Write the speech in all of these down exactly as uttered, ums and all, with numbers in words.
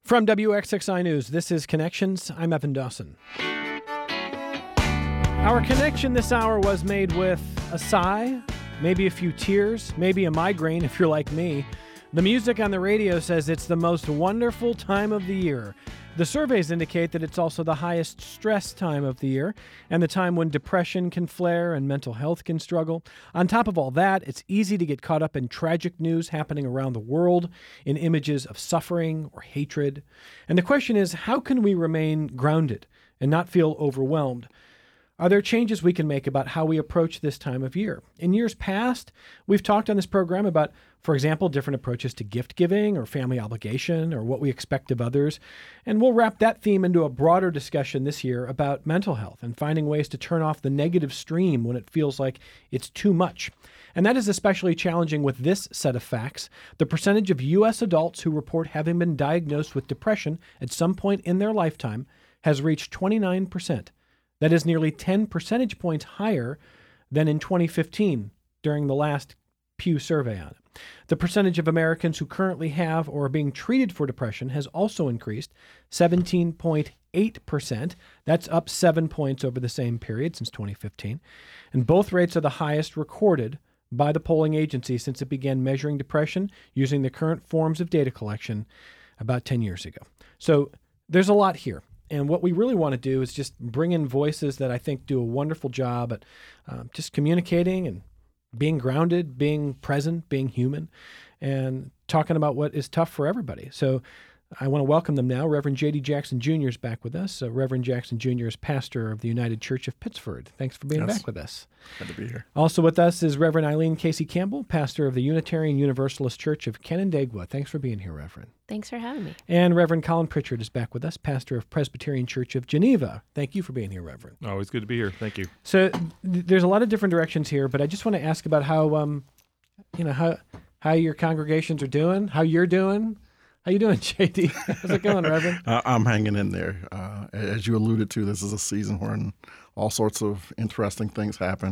From W X X I News, this is Connections. I'm Evan Dawson. Our connection this hour was made with a sigh, maybe a few tears, maybe a migraine if you're like me. The music on the radio says it's the most wonderful time of the year. The surveys indicate that it's also the highest stress time of the year and the time when depression can flare and mental health can struggle. On top of all that, it's easy to get caught up in tragic news happening around the world, in images of suffering or hatred. And the question is, how can we remain grounded and not feel overwhelmed? Are there changes we can make about how we approach this time of year? In years past, we've talked on this program about, for example, different approaches to gift giving or family obligation or what we expect of others. And we'll wrap that theme into a broader discussion this year about mental health and finding ways to turn off the negative stream when it feels like it's too much. And that is especially challenging with this set of facts. The percentage of U S adults who report having been diagnosed with depression at some point in their lifetime has reached twenty-nine percent. That is nearly ten percentage points higher than in twenty fifteen during the last Pew survey on it. The percentage of Americans who currently have or are being treated for depression has also increased, seventeen point eight percent. That's up seven points over the same period since twenty fifteen. And both rates are the highest recorded by the polling agency since it began measuring depression using the current forms of data collection about ten years ago. So there's a lot here. And what we really want to do is just bring in voices that I think do a wonderful job at uh, just communicating and being grounded, being present, being human, and talking about what is tough for everybody. So I want to welcome them now. Reverend J D Jackson Junior is back with us. Uh, Reverend Jackson Junior is pastor of the United Church of Pittsford. Thanks for being yes. back with us. Good to be here. Also with us is Reverend Eileen Casey Campbell, pastor of the Unitarian Universalist Church of Canandaigua. Thanks for being here, Reverend. Thanks for having me. And Reverend Colin Pritchard is back with us, pastor of Presbyterian Church of Geneva. Thank you for being here, Reverend. Always good to be here. Thank you. So th- there's a lot of different directions here, but I just want to ask about how, um, you know, how how your congregations are doing, how you're doing. How you doing, J D? How's it going, Reverend? Uh, I'm hanging in there. Uh, as you alluded to, this is a season when all sorts of interesting things happen.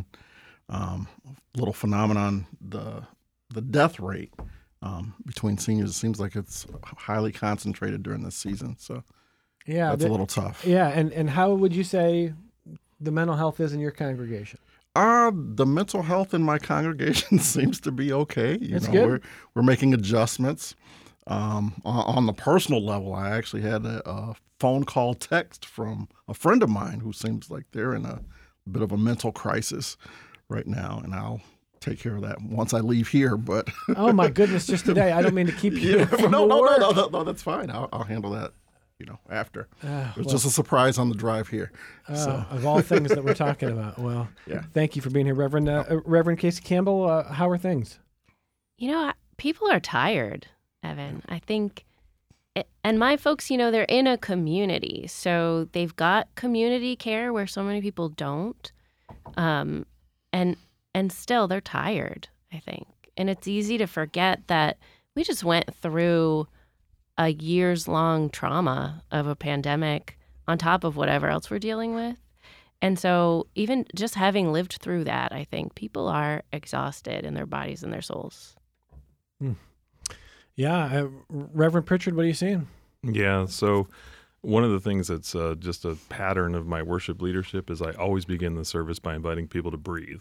Um, little phenomenon, the the death rate um, between seniors, it seems like it's highly concentrated during this season. So yeah, that's the, a little tough. Yeah, and, and how would you say the mental health is in your congregation? Uh, the mental health in my congregation seems to be okay. You That's know, good. We're, we're making adjustments. Um, on, on the personal level, I actually had a, a phone call text from a friend of mine who seems like they're in a bit of a mental crisis right now, and I'll take care of that once I leave here. But oh my goodness, just today! I don't mean to keep you. yeah, from no, no, work. no, no, no, that's fine. I'll, I'll handle that. You know, after Uh, it was well, just a surprise on the drive here. uh, so of all things that we're talking about, well, yeah. Thank you for being here, Reverend uh, uh, Reverend Casey Campbell. Uh, how are things? You know, people are tired, Evan. I think, and my folks, you know, they're in a community, so they've got community care where so many people don't, um, and and still they're tired, I think, and it's easy to forget that we just went through a years-long trauma of a pandemic on top of whatever else we're dealing with. And so even just having lived through that, I think people are exhausted in their bodies and their souls. Hmm. Yeah. Uh, Reverend Pritchard, what are you seeing? Yeah, so one of the things that's uh, just a pattern of my worship leadership is I always begin the service by inviting people to breathe.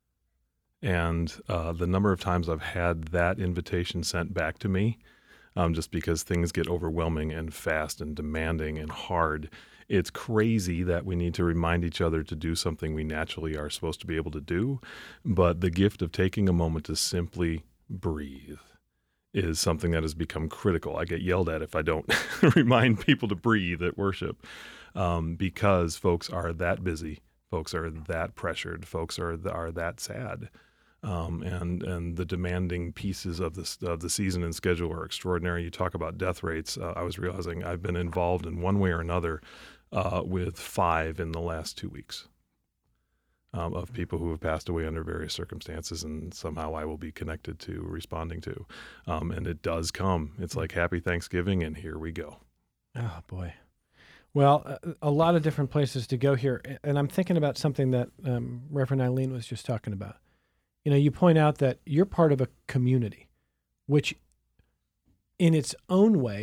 And uh, the number of times I've had that invitation sent back to me, Um, just because things get overwhelming and fast and demanding and hard. It's crazy that we need to remind each other to do something we naturally are supposed to be able to do. But the gift of taking a moment to simply breathe is something that has become critical. I get yelled at if I don't remind people to breathe at worship um, because folks are that busy. Folks are that pressured. Folks are are that sad. Um, and and the demanding pieces of this of the season and schedule are extraordinary. You talk about death rates. Uh, I was realizing I've been involved in one way or another uh, with five in the last two weeks um, of people who have passed away under various circumstances, and somehow I will be connected to responding to. Um, and it does come. It's like Happy Thanksgiving, and here we go. Oh boy. Well, a, a lot of different places to go here, and I'm thinking about something that um, Reverend Eileen was just talking about. You know, you point out that you're part of a community, which in its own way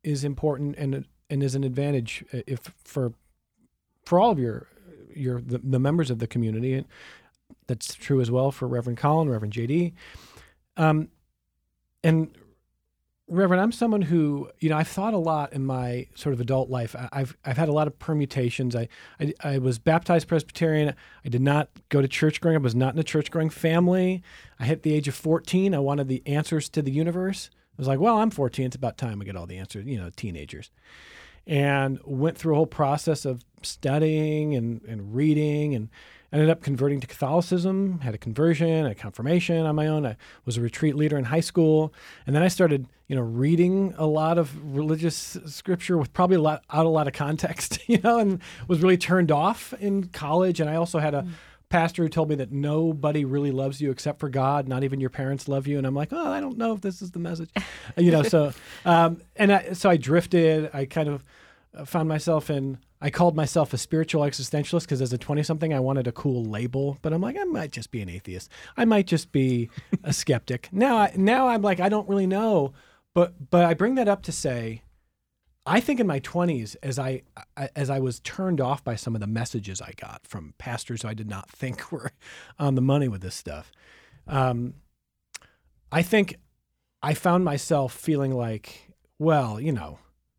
is important and and is an advantage if for for all of your your the, the members of the community. And that's true as well for Reverend Colin, Reverend J D. Um, and Reverend, I'm someone who, you know, I've thought a lot in my sort of adult life. I- I've I've had a lot of permutations. I, I I was baptized Presbyterian. I did not go to church growing up. I was not in a church-going family. I hit the age of fourteen. I wanted the answers to the universe. I was like, well, I'm fourteen. It's about time I get all the answers, you know, teenagers. And went through a whole process of studying and, and reading and ended up converting to Catholicism, had a conversion, a confirmation on my own. I was a retreat leader in high school. And then I started, you know, reading a lot of religious scripture with probably a lot out a lot of context, you know, and was really turned off in college. And I also had a mm. pastor who told me that nobody really loves you except for God. Not even your parents love you. And I'm like, oh, I don't know if this is the message, you know, so, um, and I, so I drifted. I kind of found myself in, I called myself a spiritual existentialist because as a twenty-something, I wanted a cool label. But I'm like, I might just be an atheist. I might just be a skeptic. Now, I, now I'm like, I don't really know. But but I bring that up to say, I think in my twenties, as I as I was turned off by some of the messages I got from pastors who I did not think were on the money with this stuff, um, I think I found myself feeling like, well, you know,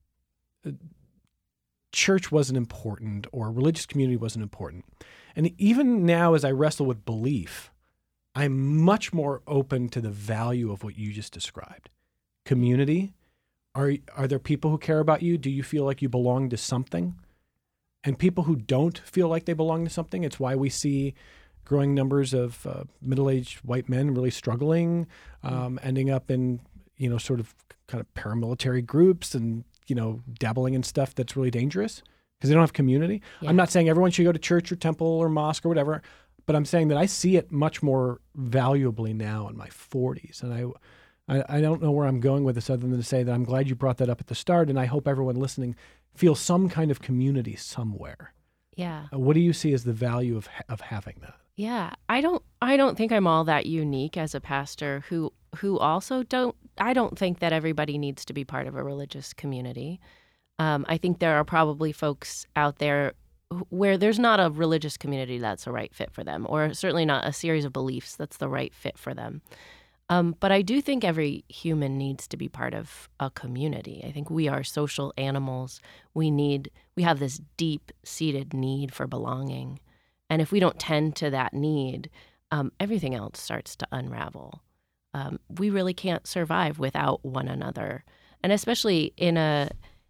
church wasn't important or religious community wasn't important. And even now as I wrestle with belief, I'm much more open to the value of what you just described. Community. Are are there people who care about you? Do you feel like you belong to something? And people who don't feel like they belong to something, it's why we see growing numbers of uh, middle-aged white men really struggling, um, ending up in, you know, sort of kind of paramilitary groups and, you know, dabbling in stuff that's really dangerous because they don't have community. Yeah. I'm not saying everyone should go to church or temple or mosque or whatever, but I'm saying that I see it much more valuably now in my forties. And I, I, I don't know where I'm going with this other than to say that I'm glad you brought that up at the start, and I hope everyone listening feels some kind of community somewhere. Yeah. Uh, what do you see as the value of of having that? Yeah, I don't I don't think I'm all that unique as a pastor who who also don't I don't think that everybody needs to be part of a religious community. Um, I think there are probably folks out there where there's not a religious community that's a right fit for them, or certainly not a series of beliefs that's the right fit for them. Um, but I do think every human needs to be part of a community. I think we are social animals. We need we have this deep-seated need for belonging. And if we don't tend to that need, um, everything else starts to unravel. Um, we really can't survive without one another, and especially in a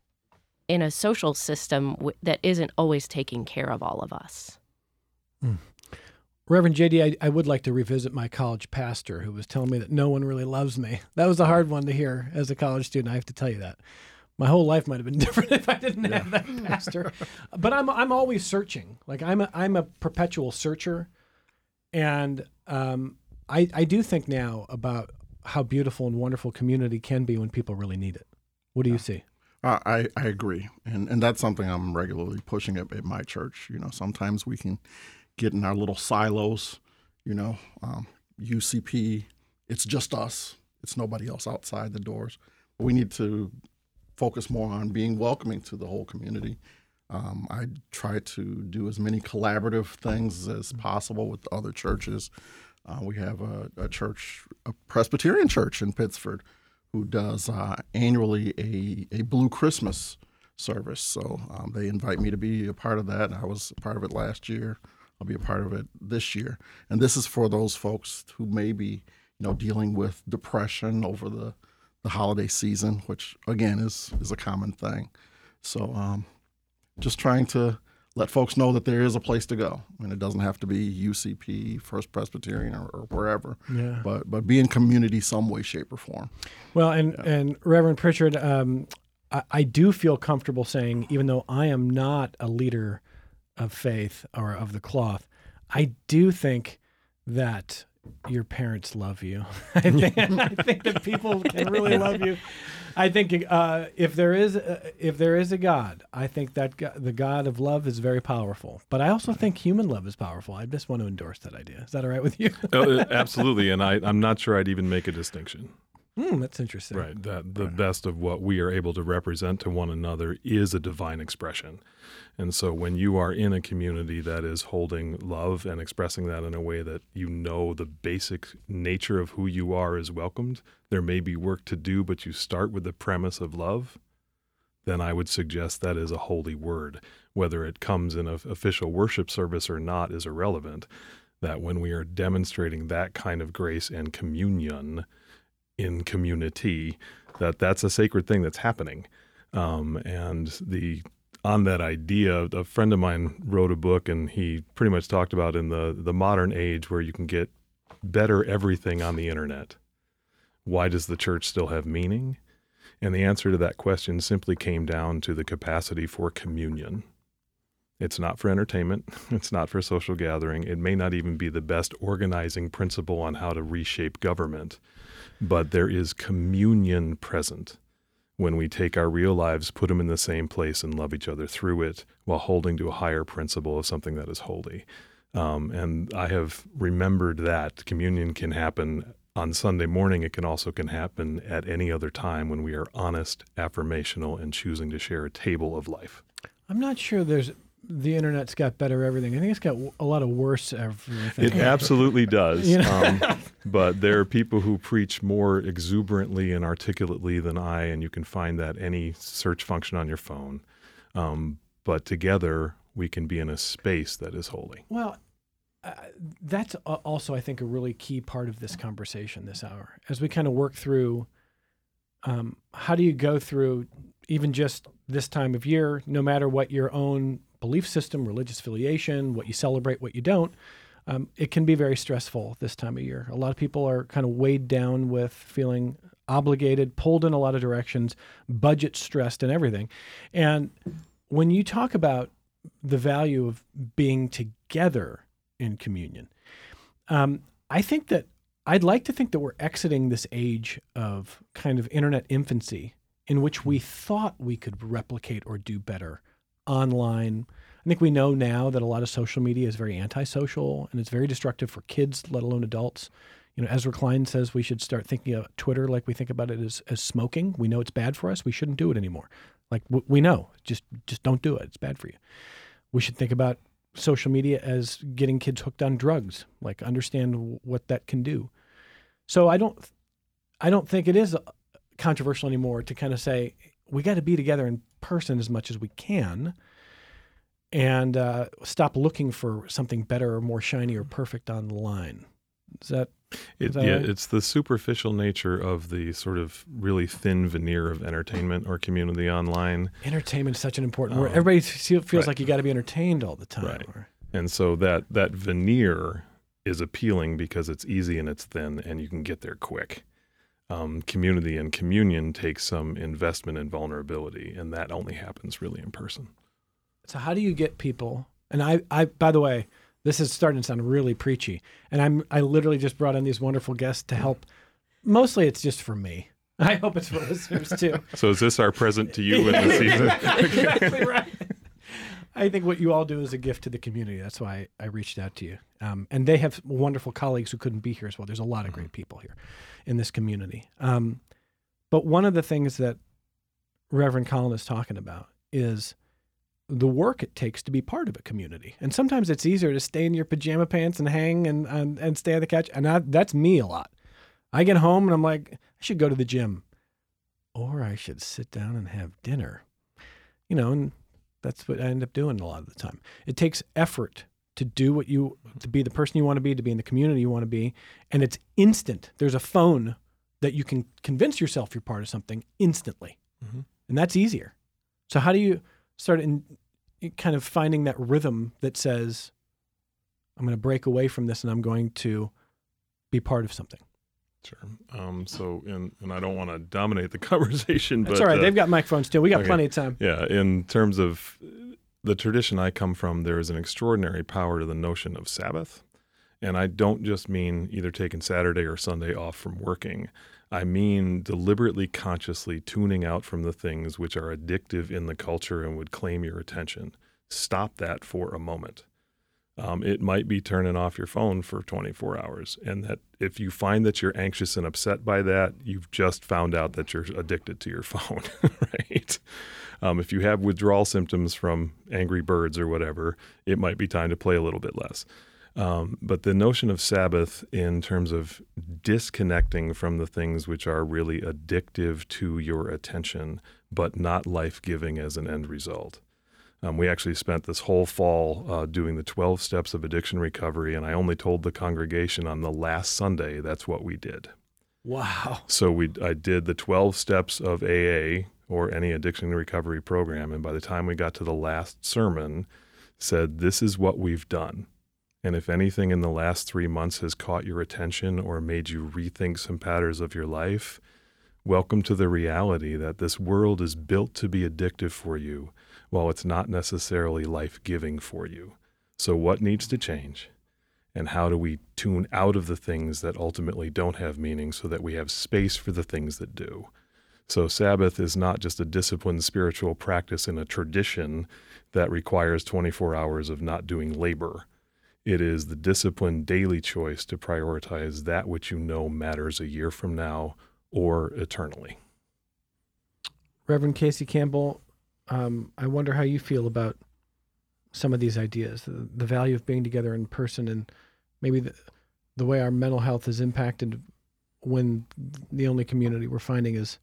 in a social system w- that isn't always taking care of all of us. Mm. Reverend J D, I, I would like to revisit my college pastor who was telling me that no one really loves me. That was a hard one to hear as a college student. I have to tell you that. My whole life might have been different if I didn't yeah. have that pastor. But I'm I'm always searching. Like I'm a, I'm a perpetual searcher, and um, I I do think now about how beautiful and wonderful community can be when people really need it. What do you see? Uh, I I agree, and and that's something I'm regularly pushing at, at my church. You know, sometimes we can get in our little silos. You know, um, U C P, it's just us. It's nobody else outside the doors. But we need to focus more on being welcoming to the whole community. Um, I try to do as many collaborative things as possible with other churches. Uh, we have a, a church, a Presbyterian church in Pittsford, who does uh, annually a, a Blue Christmas service. So um, they invite me to be a part of that. I was a part of it last year. I'll be a part of it this year. And this is for those folks who may be, you know, dealing with depression over the the holiday season, which again is is a common thing. So um, just trying to let folks know that there is a place to go, and it doesn't have to be U C P, First Presbyterian, or, or wherever. Yeah. But but be in community some way, shape, or form. Well, and yeah. and Reverend Pritchard, um, I, I do feel comfortable saying, even though I am not a leader of faith or of the cloth, I do think that your parents love you. I think, I think that people can really love you. I think uh, if there is a, if there is a God, I think that God, the God of love is very powerful. But I also think human love is powerful. I just want to endorse that idea. Is that all right with you? Oh, absolutely. And I, I'm not sure I'd even make a distinction. Hmm, that's interesting. Right. That the best of what we are able to represent to one another is a divine expression. And so when you are in a community that is holding love and expressing that in a way that you know the basic nature of who you are is welcomed, there may be work to do, but you start with the premise of love, then I would suggest that is a holy word. Whether it comes in an official worship service or not is irrelevant. That when we are demonstrating that kind of grace and communion in community, that that's a sacred thing that's happening. Um, and the on that idea, a friend of mine wrote a book, and he pretty much talked about in the, the modern age where you can get better everything on the internet. Why does the church still have meaning? And the answer to that question simply came down to the capacity for communion. It's not for entertainment. It's not for social gathering. It may not even be the best organizing principle on how to reshape government, but there is communion present when we take our real lives, put them in the same place, and love each other through it while holding to a higher principle of something that is holy. Um, and I have remembered that communion can happen on Sunday morning. It can also can happen at any other time when we are honest, affirmational, and choosing to share a table of life. I'm not sure there's the internet's got better everything. I think it's got a lot of worse everything. It absolutely does. You know? um, but there are people who preach more exuberantly and articulately than I, and you can find that any search function on your phone. Um, but together, we can be in a space that is holy. Well, uh, that's also, I think, a really key part of this conversation this hour. As we kind of work through, um, how do you go through even just this time of year, no matter what your own belief system, religious affiliation, what you celebrate, what you don't, um, it can be very stressful this time of year. A lot of people are kind of weighed down with feeling obligated, pulled in a lot of directions, budget stressed and everything. And when you talk about the value of being together in communion, um, I think that I'd like to think that we're exiting this age of kind of internet infancy in which we thought we could replicate or do better online. I think we know now that a lot of social media is very antisocial and it's very destructive for kids, let alone adults. You know, Ezra Klein says we should start thinking of Twitter like we think about it as, as smoking. We know it's bad for us. We shouldn't do it anymore. Like w- we know, just just don't do it. It's bad for you. We should think about social media as getting kids hooked on drugs. Like understand w- what that can do. So I don't, I don't think it is controversial anymore to kind of say we got to be together in person as much as we can, and uh, stop looking for something better or more shiny or perfect online. Is that, it, is that yeah, right? It's the superficial nature of the sort of really thin veneer of entertainment or community online. Entertainment is such an important word. Um, Everybody feels right. like you got to be entertained all the time. Right. Or, And so that that veneer is appealing because it's easy and it's thin and you can get there quick. Um, community and communion takes some investment and vulnerability, and that only happens really in person. so how do you get people? And I, I, by the way, this is starting to sound really preachy, and I'm, I literally just brought in these wonderful guests to help. Mostly, it's just for me. I hope it's for listeners too. So is this our present to you in the season? Exactly right. I think what you all do is a gift to the community. That's why I reached out to you. Um, and they have wonderful colleagues who couldn't be here as well. There's a lot of great people here in this community. Um, but one of the things that Reverend Colin is talking about is the work it takes to be part of a community. And sometimes it's easier to stay in your pajama pants and hang and and, and stay on the couch. And I, that's me a lot. I get home and I'm like, I should go to the gym. Or I should sit down and have dinner. You know, and that's what I end up doing a lot of the time. It takes effort to do what you, to be the person you want to be, to be in the community you want to be. And it's instant. There's a phone that you can convince yourself you're part of something instantly. Mm-hmm. And that's easier. So how do you start in kind of finding that rhythm that says, I'm going to break away from this and I'm going to be part of something? Sure. Um, so, and, and I don't want to dominate the conversation, That's but all right. uh, They've got microphones too. We got okay. plenty of time. Yeah, in terms of the tradition I come from, there is an extraordinary power to the notion of Sabbath. And I don't just mean either taking Saturday or Sunday off from working. I mean deliberately, consciously tuning out from the things which are addictive in the culture and would claim your attention. Stop that for a moment. Um, it might be turning off your phone for twenty-four hours. And that if you find that you're anxious and upset by that, you've just found out that you're addicted to your phone, right? Um, if you have withdrawal symptoms from Angry Birds or whatever, it might be time to play a little bit less. Um, but the notion of Sabbath in terms of disconnecting from the things which are really addictive to your attention, but not life-giving as an end result. Um, we actually spent this whole fall uh, doing the twelve steps of addiction recovery, and I only told the congregation on the last Sunday that's what we did. Wow. So we, I did the twelve steps of A A or any addiction recovery program, and by the time we got to the last sermon, said, this is what we've done. And if anything in the last three months has caught your attention or made you rethink some patterns of your life, welcome to the reality that this world is built to be addictive for you, while it's not necessarily life-giving for you. So what needs to change? And how do we tune out of the things that ultimately don't have meaning so that we have space for the things that do? So Sabbath is not just a disciplined spiritual practice in a tradition that requires twenty-four hours of not doing labor. It is the disciplined daily choice to prioritize that which you know matters a year from now or eternally. Reverend Casey Campbell, um, I wonder how you feel about some of these ideas, the, the value of being together in person, and maybe the, the way our mental health is impacted when the only community we're finding is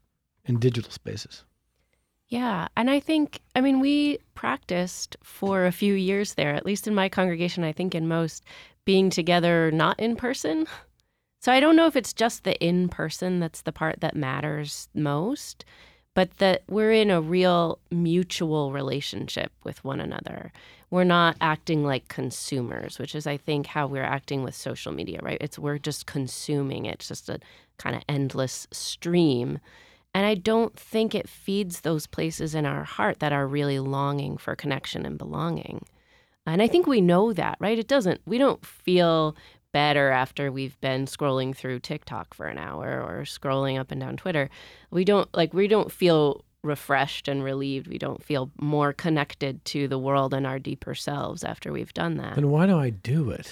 in digital spaces. Yeah. And I think, I mean, we practiced for a few years there, at least in my congregation, I think in most, being together not in person. So I don't know if it's just the in person that's the part that matters most, but that we're in a real mutual relationship with one another. We're not acting like consumers, which is, I think, how we're acting with social media, right? It's we're just consuming it. It's just a kind of endless stream. And I don't think it feeds those places in our heart that are really longing for connection and belonging. And I think we know that, right? It doesn't, we don't feel better after we've been scrolling through TikTok for an hour or scrolling up and down Twitter. We don't like we don't feel refreshed and relieved. We don't feel more connected to the world and our deeper selves after we've done that. Then why do I do it?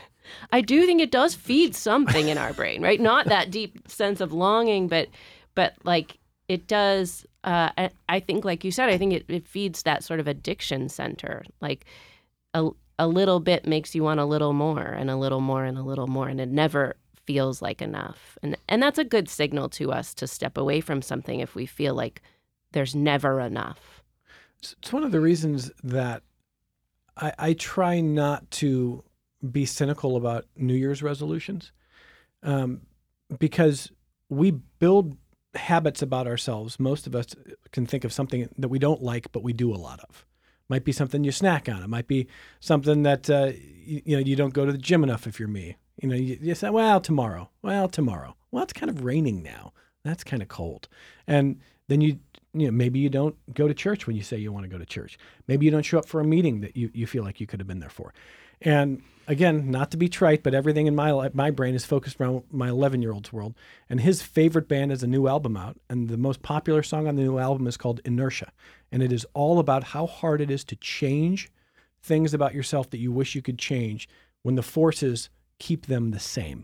I do think it does feed something in our brain, right? Not that deep sense of longing, but but like it does. Uh, I think, like you said, I think it, it feeds that sort of addiction center. Like a a little bit makes you want a little more and a little more and a little more, and it never feels like enough. And and that's a good signal to us to step away from something if we feel like there's never enough. It's one of the reasons that I, I try not to be cynical about New Year's resolutions, um, because we build habits about ourselves. Most of us can think of something that we don't like, but we do a lot of. Might be something you snack on. It might be something that, uh, you, you know, you don't go to the gym enough if you're me. You know, you, you say, well, tomorrow. Well, tomorrow. Well, it's kind of raining now. That's kind of cold. And then you, you know, maybe you don't go to church when you say you want to go to church. Maybe you don't show up for a meeting that you, you feel like you could have been there for. And again, not to be trite, but everything in my my brain is focused around my eleven-year-old's world. And his favorite band has a new album out. And the most popular song on the new album is called Inertia. And it is all about how hard it is to change things about yourself that you wish you could change when the forces keep them the same.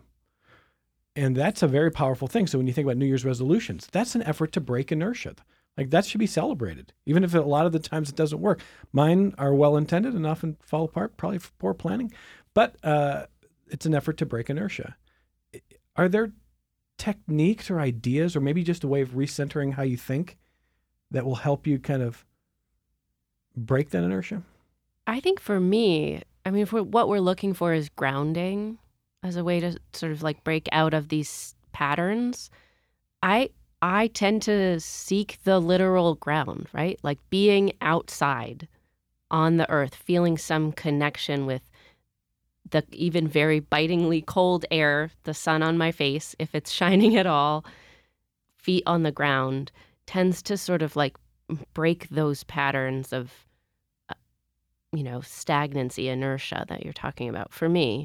And that's a very powerful thing. So when you think about New Year's resolutions, that's an effort to break inertia. Like that should be celebrated, even if a lot of the times it doesn't work. Mine are well-intended and often fall apart, probably for poor planning, but uh, it's an effort to break inertia. Are there techniques or ideas, or maybe just a way of recentering how you think, that will help you kind of break that inertia? I think for me, I mean, if we're, what we're looking for is grounding as a way to sort of like break out of these patterns. I I tend to seek the literal ground, right? Like being outside on the earth, feeling some connection with the even very bitingly cold air, the sun on my face, if it's shining at all, feet on the ground, tends to sort of like break those patterns of, uh, you know, stagnancy, inertia that you're talking about for me.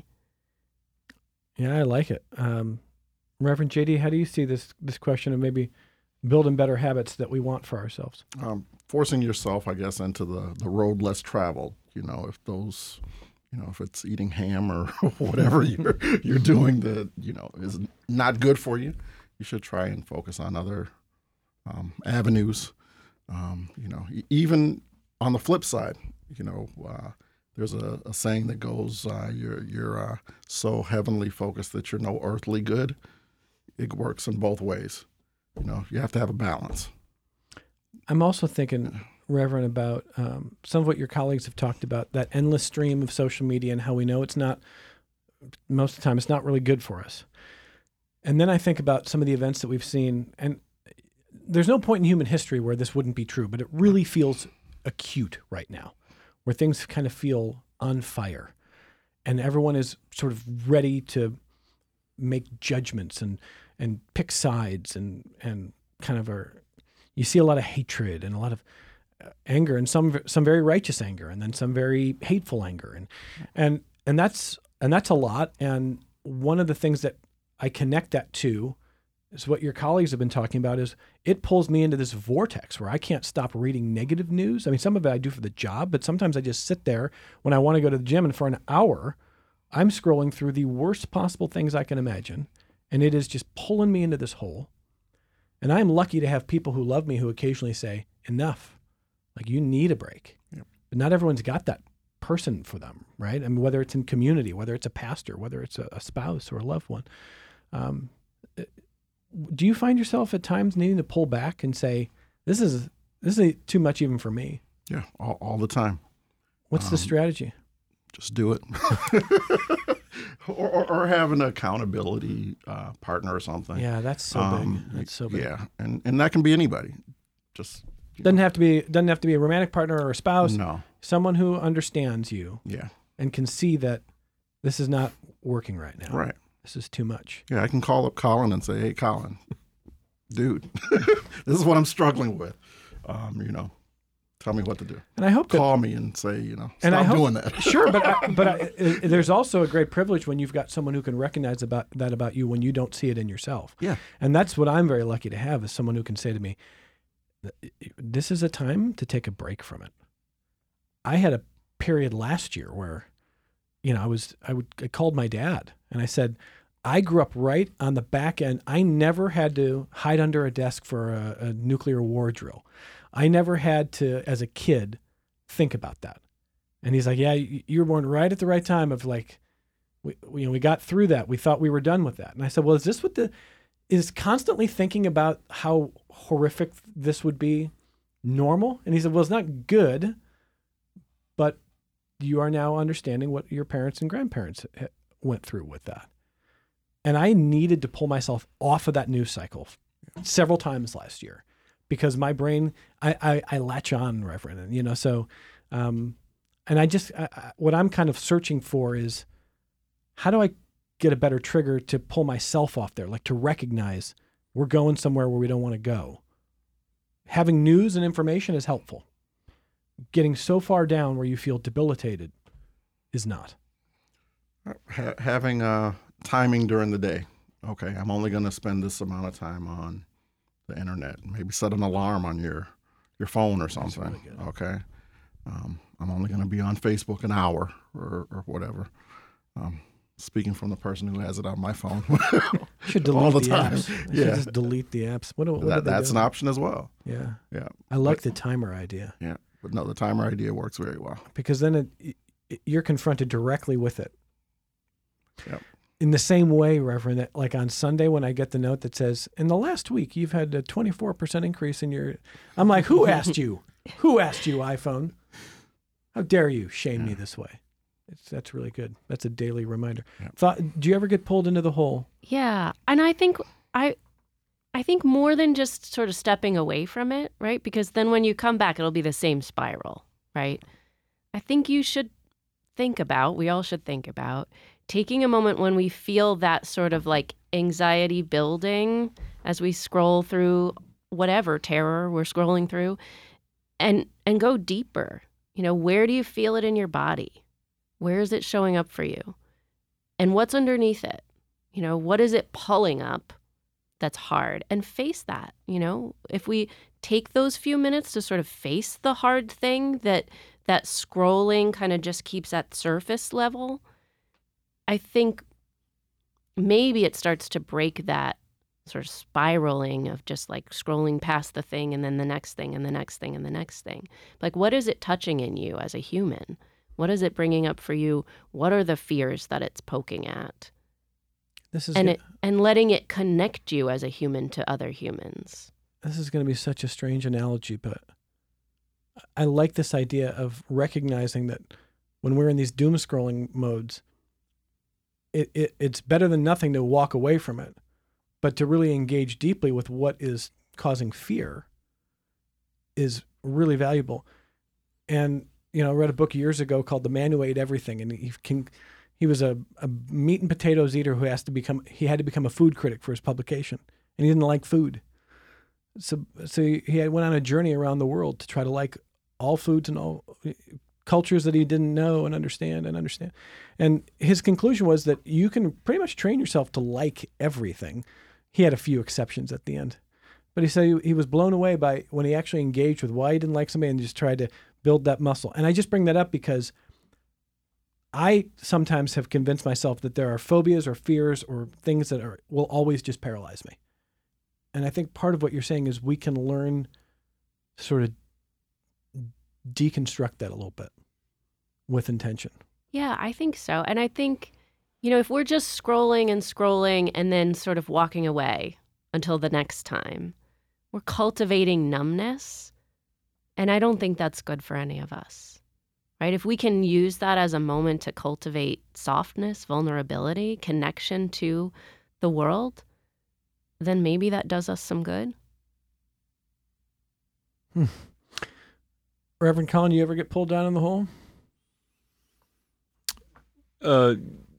Yeah, I like it. Um, Reverend J D, how do you see this this question of maybe building better habits that we want for ourselves? Um, forcing yourself, I guess, into the, the road less traveled. You know, if those, You know, if it's eating ham or whatever you're you're doing that, you know, is not good for you, you should try and focus on other um, avenues. Um, you know, e- even on the flip side, you know, uh, there's a, a saying that goes, uh, "You're you're uh, so heavenly focused that you're no earthly good." It works in both ways. You know, you have to have a balance. I'm also thinking, Reverend, about um, some of what your colleagues have talked about, that endless stream of social media and how we know it's not, most of the time, it's not really good for us. And then I think about some of the events that we've seen, and there's no point in human history where this wouldn't be true, but it really feels acute right now, where things kind of feel on fire, and everyone is sort of ready to make judgments and, and pick sides and, and kind of are, you see a lot of hatred and a lot of anger, and some some very righteous anger, and then some very hateful anger, and and and that's and that's a lot. And one of the things that I connect that to is what your colleagues have been talking about, is it pulls me into this vortex where I can't stop reading negative news. I mean, some of it I do for the job, but sometimes I just sit there when I want to go to the gym, and for an hour, I'm scrolling through the worst possible things I can imagine, and it is just pulling me into this hole. And I'm lucky to have people who love me who occasionally say, enough. Like, you need a break. Yep. But not everyone's got that person for them, right? I mean, whether it's in community, whether it's a pastor, whether it's a, a spouse or a loved one. Um, do you find yourself at times needing to pull back and say, this is this is too much even for me? Yeah, all, all the time. What's Um, the strategy? Just do it. or, or, or have an accountability uh, partner or something. Yeah, that's so Um, big. That's so big. Yeah, and, and that can be anybody. Just you Doesn't know, have to be doesn't have to be a romantic partner or a spouse. No. Someone who understands you Yeah. and can see that this is not working right now. Right. This is too much. Yeah, I can call up Colin and say, "Hey, Colin, dude, this is what I'm struggling with. Um, you know, tell me what to do." And I hope that, Call me and say, you know, and I stop hope, doing that. Sure, but I, but I, I- there's also a great privilege when you've got someone who can recognize about that about you when you don't see it in yourself. Yeah. And that's what I'm very lucky to have, is someone who can say to me, "This is a time to take a break from it." I had a period last year where, you know, I was I would I called my dad and I said, I grew up right on the back end. I never had to hide under a desk for a, a nuclear war drill. I never had to, as a kid, think about that. And he's like, "Yeah, you you were born right at the right time of like, we, we, you know, we got through that. We thought we were done with that." And I said, "Well, is this what the, is constantly thinking about how horrific this would be normal?" And he said, "Well, it's not good, but you are now understanding what your parents and grandparents ha- went through with that." And I needed to pull myself off of that news cycle several times last year, because my brain, I, I, I latch on, Reverend, and you know, so, um, and I just, I, I, what I'm kind of searching for is, how do I get a better trigger to pull myself off there, like to recognize we're going somewhere where we don't want to go. Having news and information is helpful. Getting so far down where you feel debilitated is not. Ha- having uh, timing during the day. Okay, I'm only going to spend this amount of time on the internet. Maybe set an alarm on your your phone or something. really good. Okay, um, I'm only going to be on Facebook an hour or, or whatever. Um, speaking from the person who has it on my phone You should delete all the, the time. apps. I should Yeah, just delete the apps. What, do- what do that, they that's do? an option as well. Yeah. Yeah, I like the timer idea, yeah. But no, the timer idea works very well. because then it, it, you're confronted directly with it. Yep. In the same way, Reverend, that like on Sunday when I get the note that says, "In the last week, you've had a twenty-four percent increase in your," I'm like, who asked you? Who asked you, iPhone? How dare you shame me this way? It's, that's really good. That's a daily reminder. Yep. Thought, do you ever get pulled into the hole? Yeah. And I think I I think more than just sort of stepping away from it, right? Because then when you come back, it'll be the same spiral, right? I think you should think about, we all should think about taking a moment when we feel that sort of like anxiety building as we scroll through whatever terror we're scrolling through, and and go deeper. You know, where do you feel it in your body? Where is it showing up for you? And what's underneath it? You know, what is it pulling up? that's hard and face that, you know? If we take those few minutes to sort of face the hard thing that that scrolling kind of just keeps at surface level, I think maybe it starts to break that sort of spiraling of just like scrolling past the thing and then the next thing and the next thing and the next thing. Like, what is it touching in you as a human? What is it bringing up for you? What are the fears that it's poking at? This is and good. it and letting it connect you as a human to other humans. This is going to be such a strange analogy, but I like this idea of recognizing that when we're in these doom scrolling modes, it, it it's better than nothing to walk away from it, but to really engage deeply with what is causing fear is really valuable. And, you know, I read a book years ago called The Man Who Ate Everything, and he can, he was a, a meat and potatoes eater who has to become, he had to become a food critic for his publication, and he didn't like food. So, so he had, went on a journey around the world to try to like all foods and all cultures that he didn't know and understand and understand. And his conclusion was that you can pretty much train yourself to like everything. He had a few exceptions at the end, but he said he, he was blown away by when he actually engaged with why he didn't like somebody and just tried to build that muscle. And I just bring that up because I sometimes have convinced myself that there are phobias or fears or things that are will always just paralyze me. And I think part of what you're saying is we can learn to sort of deconstruct that a little bit with intention. Yeah, I think so. And I think, you know, if we're just scrolling and scrolling and then sort of walking away until the next time, we're cultivating numbness. And I don't think that's good for any of us, right? If we can use that as a moment to cultivate softness, vulnerability, connection to the world, then maybe that does us some good. Hmm. Reverend Colin, you ever get pulled down in the hole? Uh,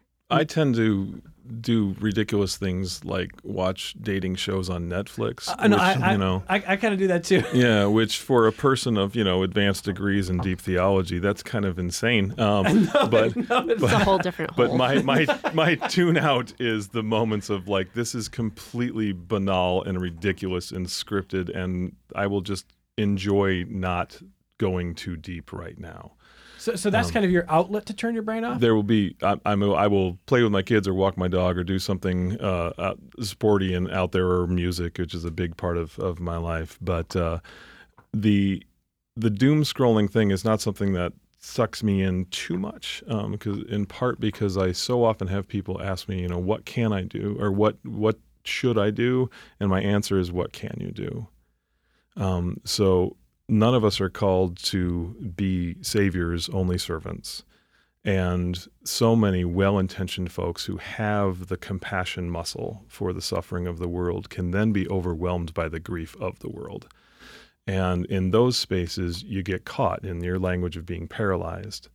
I tend to do ridiculous things like watch dating shows on Netflix. Uh, no, which, I, I, you know, I, I kind of do that too. yeah, which for a person of, you know, advanced degrees in deep theology, that's kind of insane. Um, no, but no, it's It's a whole different hole. But my, my, my tune out is the moments of like, this is completely banal and ridiculous and scripted, and I will just enjoy not going too deep right now. So, so that's Um, kind of your outlet to turn your brain off? There will be, I, I'm, I will play with my kids or walk my dog or do something uh, out, sporty and out there, or music, which is a big part of, of my life. But uh, the the doom scrolling thing is not something that sucks me in too much, um, because in part because I so often have people ask me, you know, what can I do, or what what should I do? And my answer is, what can you do? Um, so none of us are called to be saviors, only servants. And so many well-intentioned folks who have the compassion muscle for the suffering of the world can then be overwhelmed by the grief of the world. And in those spaces, you get caught in your language of being paralyzed.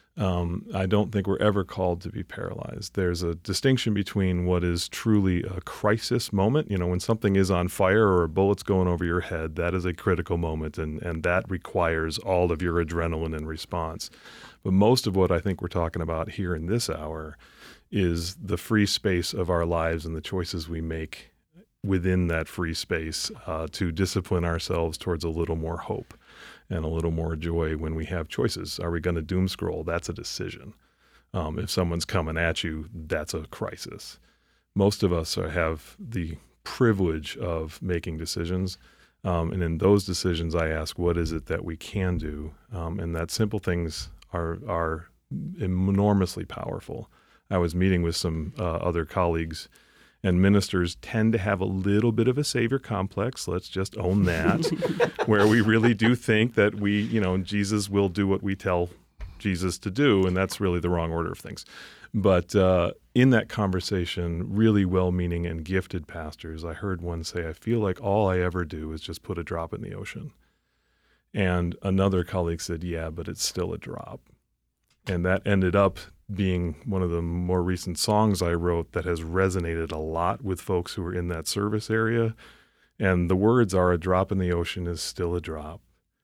Um, I don't think we're ever called to be paralyzed. There's a distinction between what is truly a crisis moment, you know, when something is on fire or a bullet's going over your head, that is a critical moment, and, and that requires all of your adrenaline and response. But most of what I think we're talking about here in this hour is the free space of our lives and the choices we make within that free space uh, to discipline ourselves towards a little more hope and a little more joy when we have choices. Are we going to doom scroll? That's a decision. Um, if someone's coming at you, that's a crisis. Most of us are, have the privilege of making decisions. Um, and in those decisions, I ask, what is it that we can do? Um, and that simple things are, are enormously powerful. I was meeting with some uh, other colleagues, and ministers tend to have a little bit of a savior complex. Let's just own that, where we really do think that we, you know, Jesus will do what we tell Jesus to do, and that's really the wrong order of things. But uh, in that conversation, really well-meaning and gifted pastors, I heard one say, I feel like all I ever do is just put a drop in the ocean. And another colleague said, yeah, but it's still a drop. And that ended up being one of the more recent songs I wrote that has resonated a lot with folks who are in that service area. And the words are, a drop in the ocean is still a drop.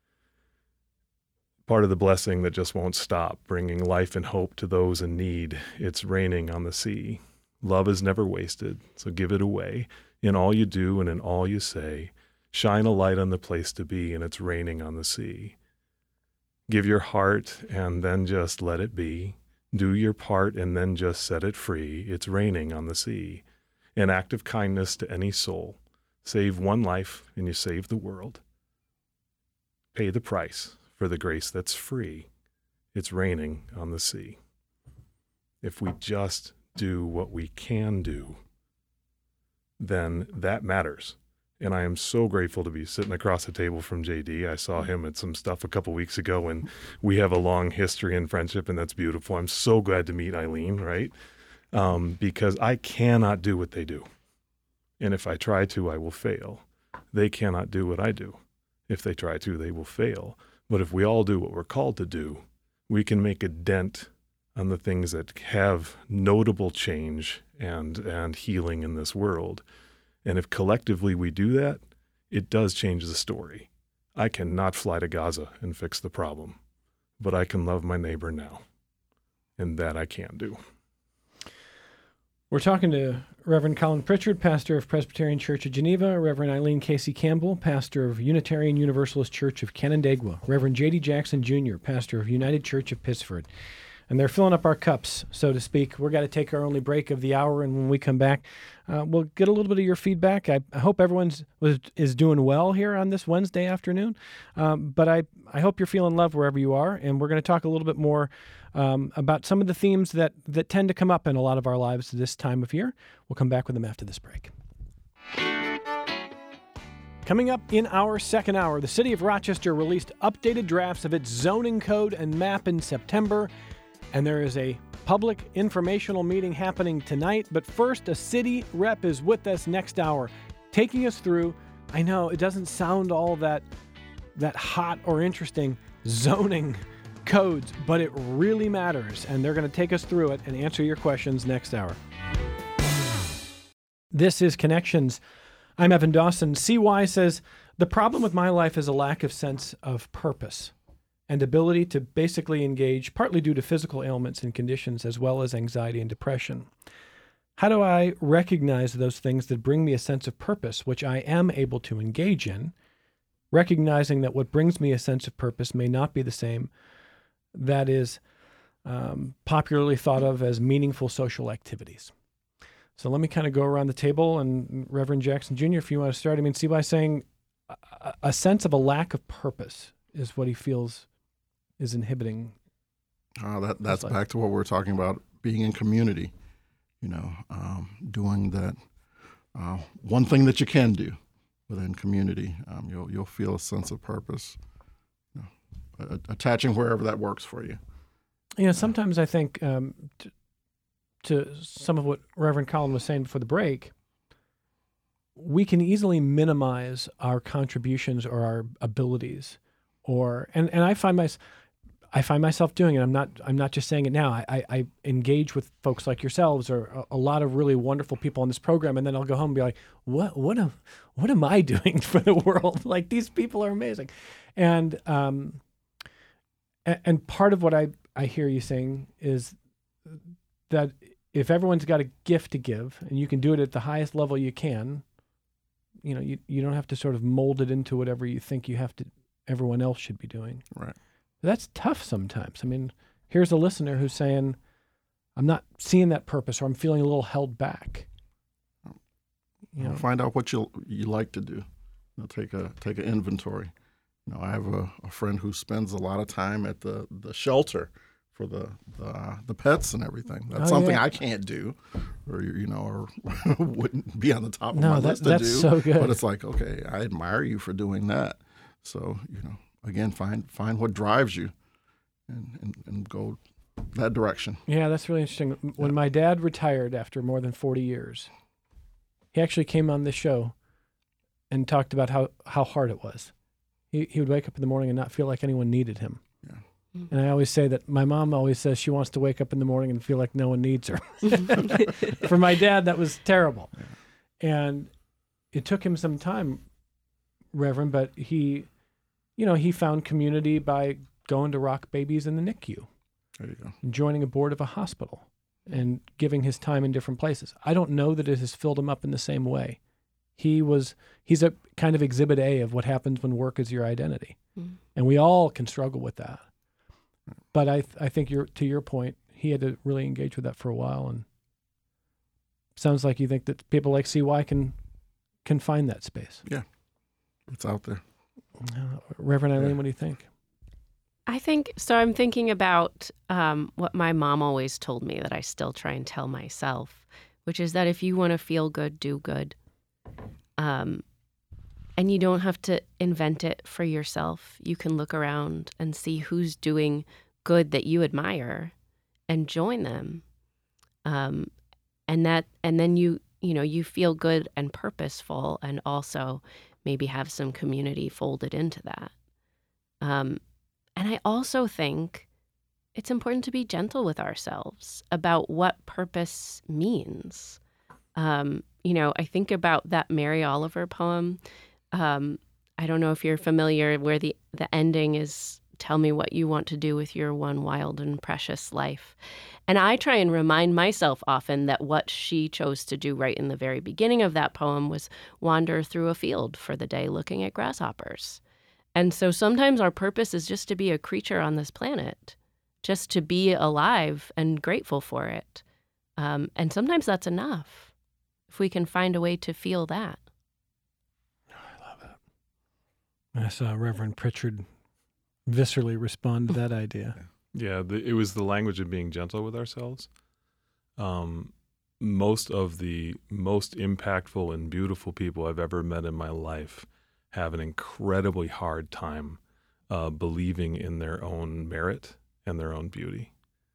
Part of the blessing that just won't stop, bringing life and hope to those in need. It's raining on the sea. Love is never wasted, so give it away. In all you do and in all you say, shine a light on the place to be, and it's raining on the sea. Give your heart and then just let it be. Do your part and then just set it free. It's raining on the sea. An act of kindness to any soul. Save one life and you save the world. Pay the price for the grace that's free. It's raining on the sea. If we just do what we can do, then that matters. And I am so grateful to be sitting across the table from J D. I saw him at some stuff a couple weeks ago, and we have a long history and friendship, and that's beautiful. I'm so glad to meet Eileen, right? Um, because I cannot do what they do. And if I try to, I will fail. They cannot do what I do. If they try to, they will fail. But if we all do what we're called to do, we can make a dent on the things that have notable change and and healing in this world. And if collectively we do that, it does change the story. I cannot fly to Gaza and fix the problem, but I can love my neighbor now. And that I can do. We're talking to Reverend Colin Pritchard, pastor of Presbyterian Church of Geneva, Reverend Eileen Casey Campbell, pastor of Unitarian Universalist Church of Canandaigua, Reverend J D Jackson Junior, pastor of United Church of Pittsford. And they're filling up our cups, so to speak. We're going to take our only break of the hour, and when we come back, uh, we'll get a little bit of your feedback. I, I hope everyone's was, is doing well here on this Wednesday afternoon, um, but I, I hope you're feeling love wherever you are, and we're going to talk a little bit more um, about some of the themes that, that tend to come up in a lot of our lives this time of year. We'll come back with them after this break. Coming up in our second hour, the City of Rochester released updated drafts of its zoning code and map in September. And there is a public informational meeting happening tonight. But first, a city rep is with us next hour, taking us through, I know it doesn't sound all that that hot or interesting, zoning codes, but it really matters. And they're going to take us through it and answer your questions next hour. This is Connections. I'm Evan Dawson. C Y says, the problem with my life is a lack of sense of purpose and ability to basically engage, partly due to physical ailments and conditions, as well as anxiety and depression. How do I recognize those things that bring me a sense of purpose, which I am able to engage in, recognizing that what brings me a sense of purpose may not be the same that is um, popularly thought of as meaningful social activities? So let me kind of go around the table, and Reverend Jackson Junior, if you want to start. I mean, see by saying a, a sense of a lack of purpose is what he feels is inhibiting. Uh, that that's back to what we were talking about, being in community, you know, um, doing that uh, one thing that you can do within community. Um, you'll you'll feel a sense of purpose, you know, attaching wherever that works for you. You know, sometimes I think um, to, to some of what Reverend Colin was saying before the break, we can easily minimize our contributions or our abilities, or and, and I find myself. I find myself doing it. I'm not. I'm not just saying it now. I, I, I engage with folks like yourselves, or a, a lot of really wonderful people on this program, and then I'll go home and be like, "What? What am? What am I doing for the world? Like, these people are amazing," and um, and, and part of what I I hear you saying is that if everyone's got a gift to give, and you can do it at the highest level you can, you know, you you don't have to sort of mold it into whatever you think you have to. Everyone else should be doing. Right. That's tough sometimes. I mean, here's a listener who's saying, I'm not seeing that purpose, or I'm feeling a little held back. You know, find out what you you like to do. You know, take a take an inventory. You know, I have a, a friend who spends a lot of time at the, the shelter for the the, uh, the pets and everything. That's oh, something yeah. I can't do, or you know, or wouldn't be on the top of no, my that, list to that's do. So good. But it's like, okay, I admire you for doing that. So you know. Again, find find what drives you, and, and, and go that direction. Yeah, that's really interesting. When yeah. my dad retired after more than forty years, he actually came on this show and talked about how, how hard it was. He he would wake up in the morning and not feel like anyone needed him. Yeah. And I always say that my mom always says she wants to wake up in the morning and feel like no one needs her. For my dad, that was terrible. Yeah. And it took him some time, Reverend, but he... You know, he found community by going to rock babies in the N I C U, there you go. joining a board of a hospital, and giving his time in different places. I don't know that it has filled him up in the same way He was he's a kind of exhibit A of what happens when work is your identity. Mm. And we all can struggle with that. But I th- I think you're to your point, he had to really engage with that for a while, and sounds like you think that people like C Y can can find that space. Yeah. It's out there. Uh, Reverend Eileen, Yeah. what do you think? I think so. I'm thinking about um, what my mom always told me that I still try and tell myself, which is that if you want to feel good, do good. Um, and you don't have to invent it for yourself. You can look around and see who's doing good that you admire and join them. Um, and that, and then you, you know, you feel good and purposeful, and also maybe have some community folded into that. Um, And I also think it's important to be gentle with ourselves about what purpose means. Um, you know, I think about that Mary Oliver poem. Um, I don't know if you're familiar, where the, the ending is, tell me what you want to do with your one wild and precious life. And I try and remind myself often that what she chose to do right in the very beginning of that poem was wander through a field for the day looking at grasshoppers. And so sometimes our purpose is just to be a creature on this planet, just to be alive and grateful for it. Um, and sometimes that's enough, if we can find a way to feel that. I love it. I saw Reverend Pritchard viscerally respond to that idea. Yeah, the, it was the language of being gentle with ourselves. Um, most of the most impactful and beautiful people I've ever met in my life have an incredibly hard time uh, believing in their own merit and their own beauty.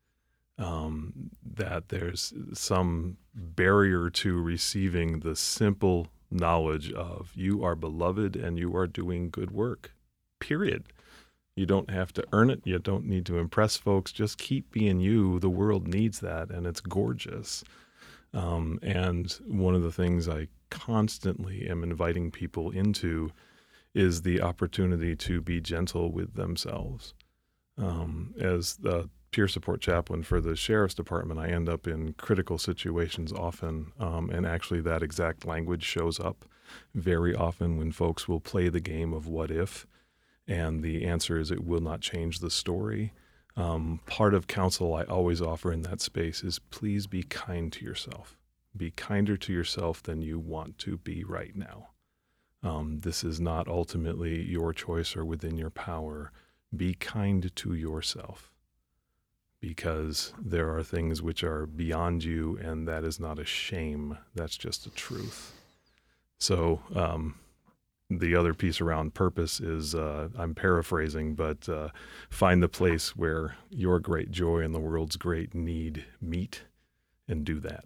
Um, that there's some barrier to receiving the simple knowledge of you are beloved and you are doing good work, period. You don't have to earn it. You don't need to impress folks. Just keep being you. The world needs that, and it's gorgeous. Um, and one of the things I constantly am inviting people into is the opportunity to be gentle with themselves. Um, as the peer support chaplain for the sheriff's department, I end up in critical situations often, um, and actually that exact language shows up very often when folks will play the game of what if, and the answer is it will not change the story. Um, part of counsel I always offer in that space is please be kind to yourself. Be kinder to yourself than you want to be right now. Um, this is not ultimately your choice or within your power. Be kind to yourself, because there are things which are beyond you, and that is not a shame. That's just a truth. So um, the other piece around purpose is, uh, I'm paraphrasing, but uh, find the place where your great joy and the world's great need meet, and do that.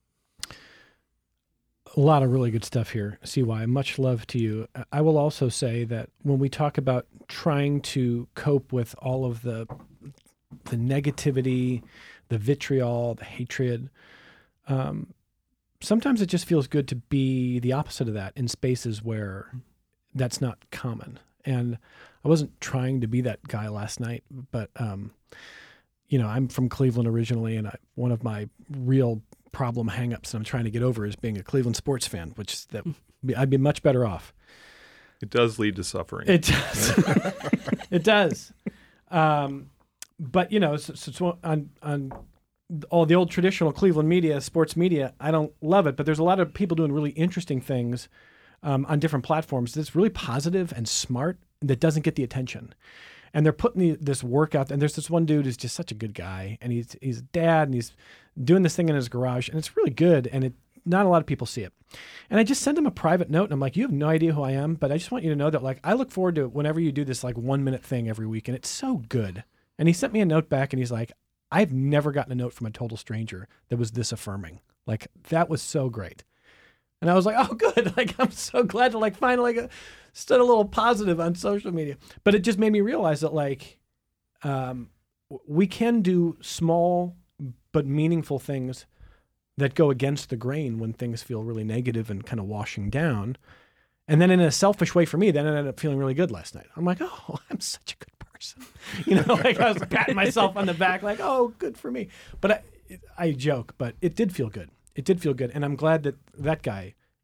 A lot of really good stuff here, C Y. Much love to you. I will also say that when we talk about trying to cope with all of the the negativity, the vitriol, the hatred, um, sometimes it just feels good to be the opposite of that in spaces where that's not common. And I wasn't trying to be that guy last night, but um, you know, I'm from Cleveland originally, and I, one of my real problem hangups I'm trying to get over is being a Cleveland sports fan, which is that I'd be much better off. It does lead to suffering. It does. It does. Um, but you know, so, so on on all the old traditional Cleveland media, sports media, I don't love it. But there's a lot of people doing really interesting things um, on different platforms that's really positive and smart that doesn't get the attention. And they're putting the, this work out, and there's this one dude who's just such a good guy, and he's he's a dad, and he's doing this thing in his garage, and it's really good, and it not a lot of people see it. And I just sent him a private note, and I'm like, you have no idea who I am, but I just want you to know that, like, I look forward to whenever you do this, like, one-minute thing every week, and it's so good. And he sent me a note back, and he's like, I've never gotten a note from a total stranger that was this affirming. Like, that was so great. And I was like, oh, good. Like, I'm so glad to, like, finally get, stood a little positive on social media. But it just made me realize that, like, um, we can do small but meaningful things that go against the grain when things feel really negative and kind of washing down. And then in a selfish way for me, then I ended up feeling really good last night. I'm like, oh, I'm such a good person. You know, like I was patting myself on the back like, oh, good for me. But I, I joke, but it did feel good. It did feel good. And I'm glad that that guy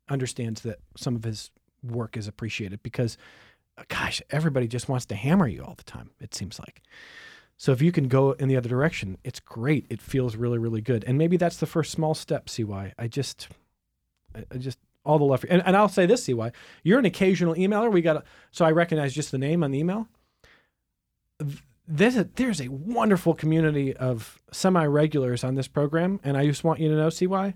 understands that some of his work is appreciated because, gosh, everybody just wants to hammer you all the time, it seems like. So if you can go in the other direction, it's great. It feels really, really good. And maybe that's the first small step, C Y. I just, I, I just, all the love for you. And, and I'll say this, C Y, you're an occasional emailer. We got a, so I recognize just the name on the email. There's a, there's a wonderful community of semi-regulars on this program. And I just want you to know, C Y,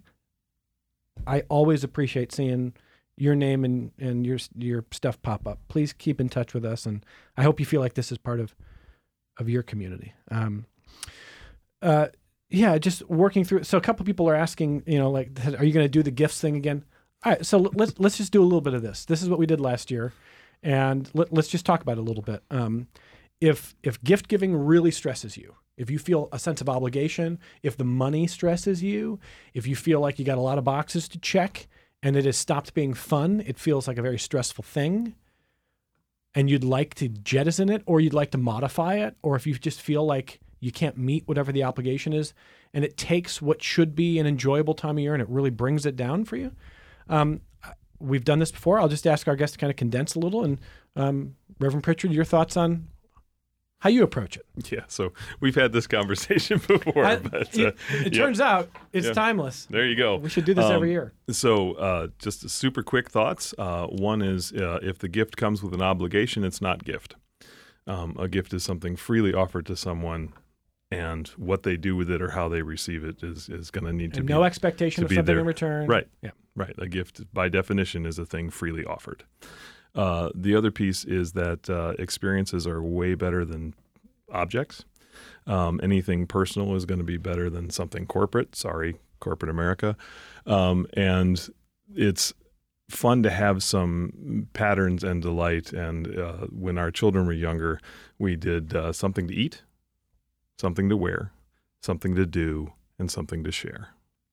I always appreciate seeing your name and, and your, your stuff pop up. Please keep in touch with us. And I hope you feel like this is part of, of your community. Um, uh, yeah, just working through. So a couple of people are asking, you know, like, are you going to do the gifts thing again? All right, so let's let's just do a little bit of this. This is what we did last year, and let, let's just talk about it a little bit. Um, if if gift giving really stresses you, if you feel a sense of obligation, if the money stresses you, if you feel like you got a lot of boxes to check and it has stopped being fun, it feels like a very stressful thing, and you'd like to jettison it or you'd like to modify it, or if you just feel like you can't meet whatever the obligation is and it takes what should be an enjoyable time of year and it really brings it down for you. Um, we've done this before. I'll just ask our guests to kind of condense a little. And um, Reverend Pritchard, your thoughts on how you approach it? Yeah, so we've had this conversation before. I, but, it uh, it yep. turns out it's Yep. timeless. There you go. We should do this Um, every year. So uh, just super quick thoughts. Uh, one is uh, if the gift comes with an obligation, it's not gift. Um, a gift is something freely offered to someone, and what they do with it or how they receive it is, is going to need to And be no expectation to of be something there. in return. Right. Yeah. Right. A gift, by definition, is a thing freely offered. Uh, the other piece is that uh, experiences are way better than objects. Um, anything personal is going to be better than something corporate. Sorry, corporate America. Um, and it's fun to have some patterns and delight. And uh, when our children were younger, we did uh, something to eat, something to wear, something to do, and something to share.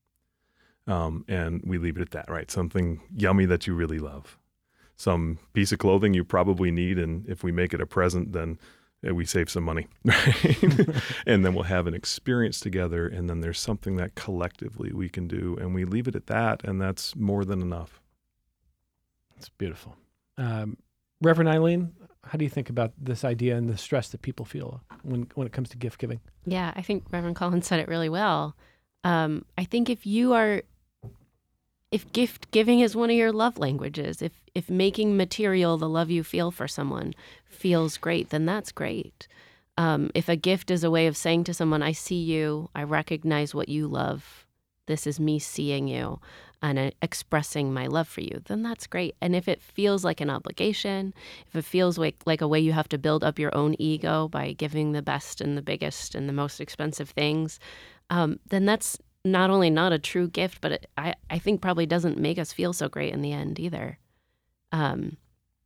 Um, and we leave it at that, right? Something yummy that you really love. Some piece of clothing you probably need, and if we make it a present, then we save some money, right? And then we'll have an experience together, and then there's something that collectively we can do, and we leave it at that, and that's more than enough. It's beautiful. Um, Reverend Eileen, how do you think about this idea and the stress that people feel when when it comes to gift giving? Yeah, I think Reverend Collins said it really well. Um, I think if you are, if gift giving is one of your love languages, if if making material the love you feel for someone feels great, then that's great. Um, if a gift is a way of saying to someone, I see you, I recognize what you love, this is me seeing you and uh, expressing my love for you, then that's great. And if it feels like an obligation, if it feels like, like a way you have to build up your own ego by giving the best and the biggest and the most expensive things, um, then that's not only not a true gift, but it, I, I think probably doesn't make us feel so great in the end either. Um,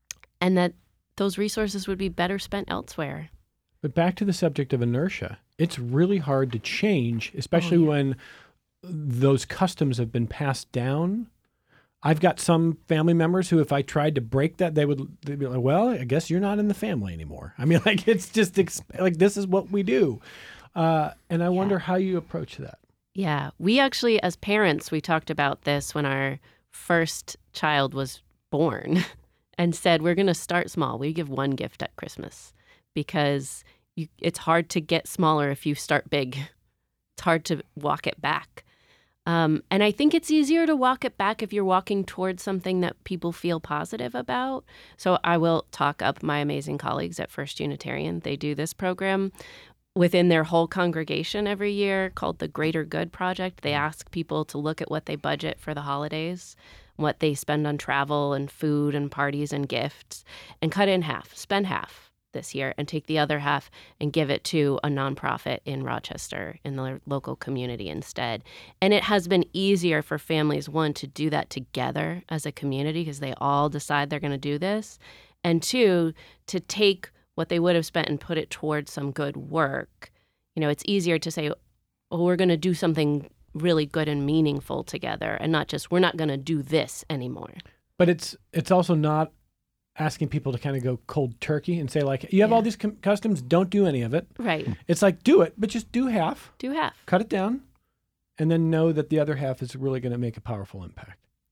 and that those resources would be better spent elsewhere. But back to the subject of inertia, it's really hard to change, especially oh, yeah. when those customs have been passed down. I've got some family members who, if I tried to break that, they would they'd be like, well, I guess you're not in the family anymore. I mean, like, it's just like, this is what we do. Uh, and I yeah. wonder how you approach that. Yeah. We actually, as parents, we talked about this when our first child was born and said, we're going to start small. We give one gift at Christmas because you, it's hard to get smaller if you start big. It's hard to walk it back. Um, and I think it's easier to walk it back if you're walking towards something that people feel positive about. So I will talk up my amazing colleagues at First Unitarian. They do this program within their whole congregation every year called the Greater Good Project. They ask people to look at what they budget for the holidays, what they spend on travel and food and parties and gifts, and cut it in half, spend half this year, and take the other half and give it to a nonprofit in Rochester in the local community instead. And it has been easier for families, one, to do that together as a community because they all decide they're going to do this, and two, to take what they would have spent and put it towards some good work. You know, it's easier to say, oh, we're going to do something really good and meaningful together, and not just, we're not going to do this anymore. But it's it's also not asking people to kind of go cold turkey and say, like, you have yeah. all these com- customs, don't do any of it. Right. It's like, do it, but just do half. Do half. Cut it down, and then know that the other half is really going to make a powerful impact.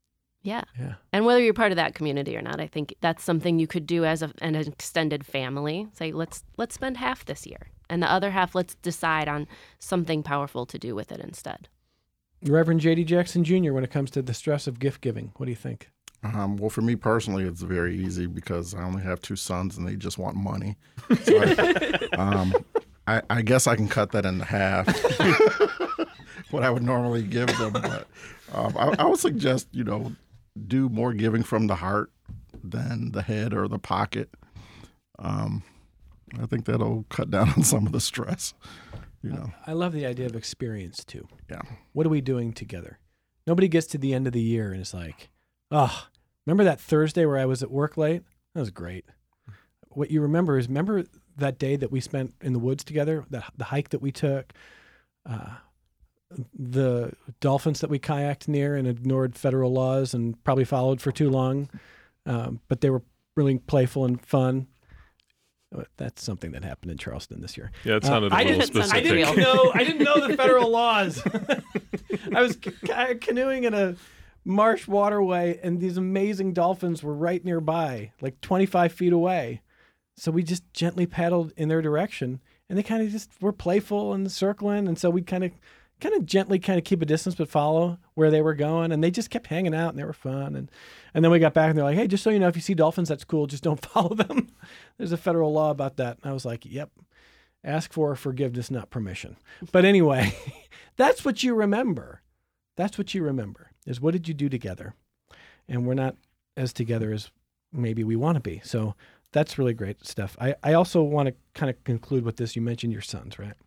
Yeah. Yeah. And whether you're part of that community or not, I think that's something you could do as a, an extended family. Say, let's let's spend half this year, and the other half, let's decide on something powerful to do with it instead. Reverend J D Jackson Junior, when it comes to the stress of gift giving, what do you think? Um, well, for me personally, it's very easy because I only have two sons and they just want money. So I, um, I, I guess I can cut that in half, what I would normally give them. But um, I, I would suggest, you know, do more giving from the heart than the head or the pocket. Um, I think that'll cut down on some of the stress, you know. I love the idea of experience, too. Yeah. What are we doing together? Nobody gets to the end of the year and is like, oh, remember that Thursday where I was at work late? That was great. What you remember is, remember that day that we spent in the woods together, the, the hike that we took, uh, the dolphins that we kayaked near and ignored federal laws and probably followed for too long, um, but they were really playful and fun. That's something that happened in Charleston this year. Yeah, it sounded uh, a I little didn't, specific. I didn't know. I didn't know the federal laws. I was ca- canoeing in a marsh waterway, and these amazing dolphins were right nearby, like twenty-five feet away. So we just gently paddled in their direction, and they kind of just were playful and circling, and so we kind of, kind of gently, kind of keep a distance, but follow where they were going, and they just kept hanging out, and they were fun, and and then we got back, and they're like, "Hey, just so you know, if you see dolphins, that's cool. Just don't follow them. There's a federal law about that." And I was like, "Yep, ask for forgiveness, not permission." But anyway, that's what you remember. That's what you remember. Is what did you do together? And we're not as together as maybe we want to be. So that's really great stuff. I, I also want to kind of conclude with this. You mentioned your sons, right?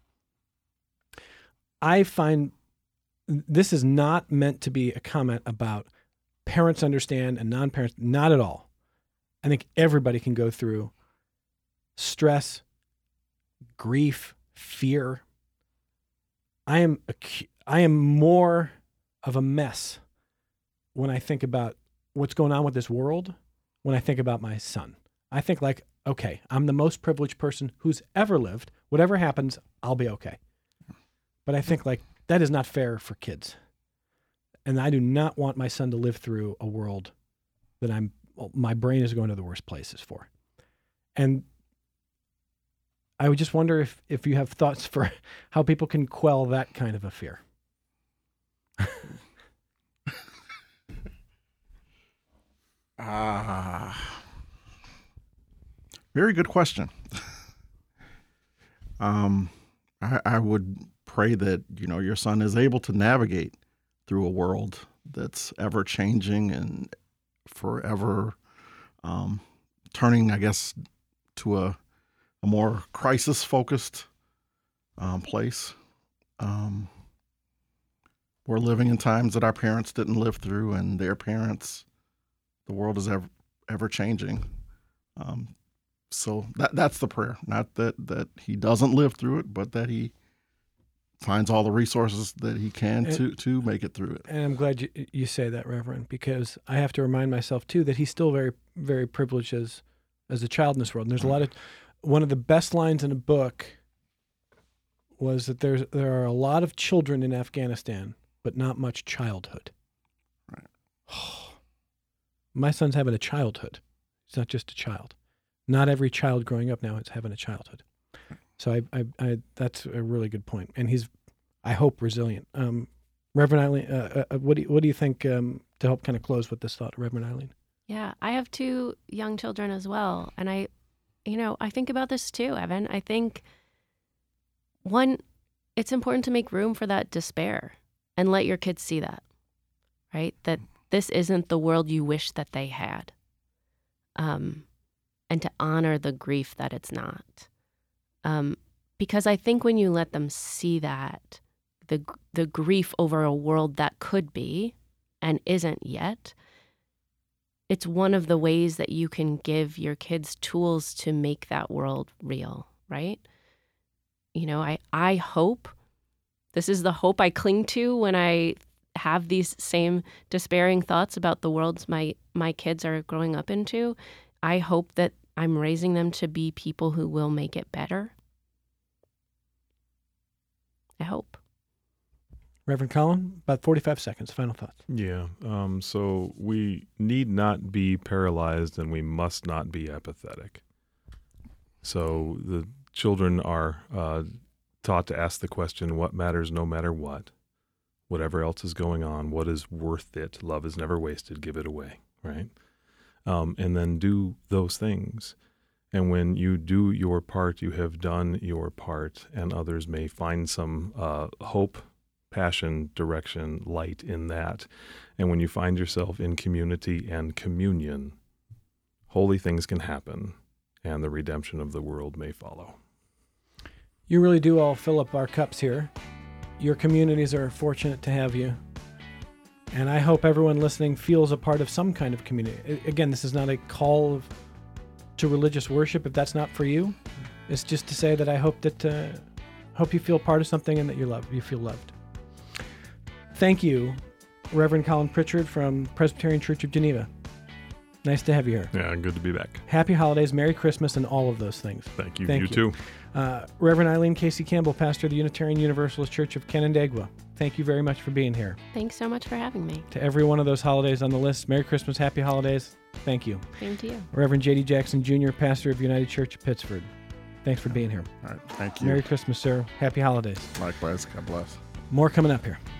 I find this is not meant to be a comment about parents understand and non-parents, not at all. I think everybody can go through stress, grief, fear. I am acu- I am more of a mess when I think about what's going on with this world, when I think about my son. I think like, okay, I'm the most privileged person who's ever lived. Whatever happens, I'll be okay. But I think like, that is not fair for kids. And I do not want my son to live through a world that I'm, well, my brain is going to the worst places for. And I would just wonder if, if you have thoughts for how people can quell that kind of a fear. Ah, very good question. um, I, I would pray that, you know, your son is able to navigate through a world that's ever changing and forever um, turning, I guess, to a, a more crisis focused um, place. Um, we're living in times that our parents didn't live through, and their parents. The world is ever ever changing, um, so that that's the prayer. Not that that he doesn't live through it, but that he finds all the resources that he can and, to to make it through it. And I'm glad you you say that, Reverend, because I have to remind myself too that he's still very very privileged as as a child in this world. And there's a lot of one of the best lines in a book was that there's there are a lot of children in Afghanistan, but not much childhood. Right. My son's having a childhood. He's not just a child. Not every child growing up now is having a childhood. So I, I, I that's a really good point. And he's, I hope, resilient. Um, Reverend Eileen, uh, uh, what do you, what do you think um, to help kind of close with this thought, Reverend Eileen? Yeah, I have two young children as well. And I, you know, I think about this too, Evan. I think, one, it's important to make room for that despair and let your kids see that, right? That this isn't the world you wish that they had. Um, and to honor the grief that it's not. Um, because I think when you let them see that, the the grief over a world that could be and isn't yet, it's one of the ways that you can give your kids tools to make that world real, right? You know, I, I hope, this is the hope I cling to when I have these same despairing thoughts about the worlds my, my kids are growing up into. I hope that I'm raising them to be people who will make it better. I hope. Reverend Colin, about forty-five seconds. Final thoughts. Yeah. Um, so we need not be paralyzed and we must not be apathetic. So the children are uh, taught to ask the question, what matters no matter what? Whatever else is going on, what is worth it? Love is never wasted. Give it away, right? Um, and then do those things. And when you do your part, you have done your part, and others may find some uh, hope, passion, direction, light in that. And when you find yourself in community and communion, holy things can happen, and the redemption of the world may follow. You really do all fill up our cups here. Your communities are fortunate to have you. And I hope everyone listening feels a part of some kind of community. Again, this is not a call of, to religious worship if that's not for you. It's just to say that I hope that uh, hope you feel part of something and that you love you feel loved. Thank you, Reverend Colin Pritchard from Presbyterian Church of Geneva. Nice to have you here. Yeah, good to be back. Happy holidays, Merry Christmas, and all of those things. Thank you. Thank you, you. too. Uh, Reverend Eileen Casey Campbell, pastor of the Unitarian Universalist Church of Canandaigua. Thank you very much for being here. Thanks so much for having me. To every one of those holidays on the list, Merry Christmas, Happy Holidays. Thank you. Same to you. Reverend J D Jackson Junior, pastor of United Church of Pittsford. Thanks for being here. All right. Thank you. Merry Christmas, sir. Happy holidays. Likewise. God bless. More coming up here.